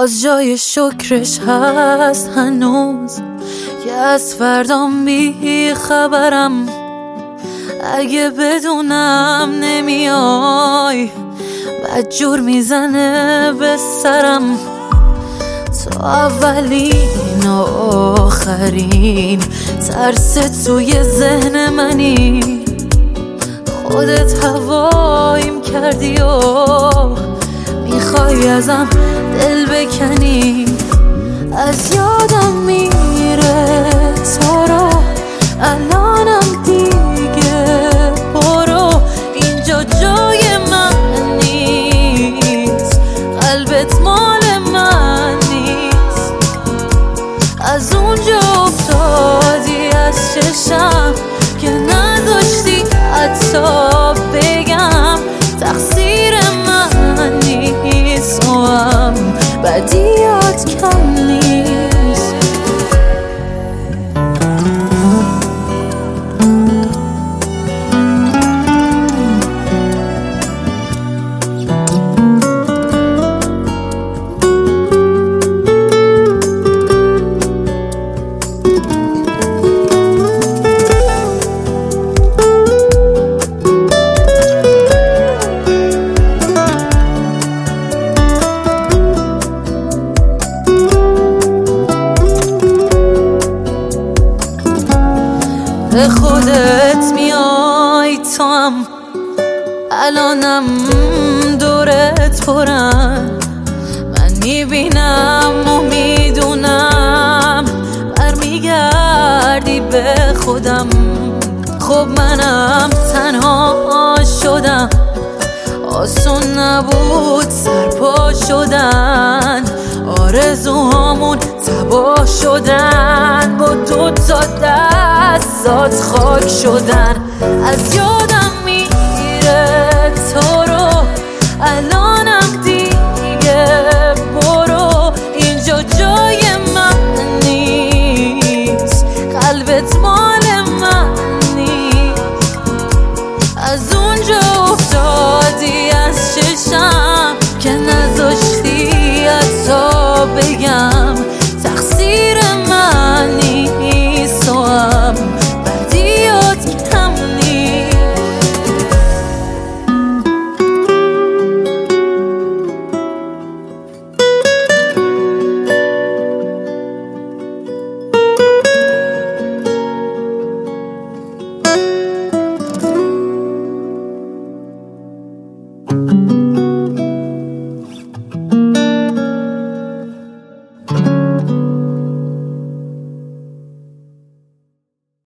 باز جای شکرش هست هنوز که از فردام بی خبرم. اگه بدونم نمیای بدجور میزنه به سرم. تو اولین و آخرین ترس توی ذهن منی. خودت هوایم کردی و میخوای ازم دل بکنی. از یادم میره تو رو الانم دیگه برو. اینجا جای من نیست، قلبت مال من نیست. از اونجا افتادی از چشم که نداشتی حتی بگم تقصیر من نیست. تو هم بدیات کم نیست. به خودت میای تو هم الانم دورت پرن. من میبینم و میدونم برمیگردی به خودم. خب منم تنها شدم، آسون نبود سرپا شدن. آرزوهامون تباه شدن، با دوتا دستات خاک شدن. از یادم میره تو رو الانم دیگه برو. اینجا جای من نیست، قلبت مال من نیست. از اونجا افتادی از چشم که نذاشتی حتی بگم تقصیر من نیست. تو هم بدیات کم نیست.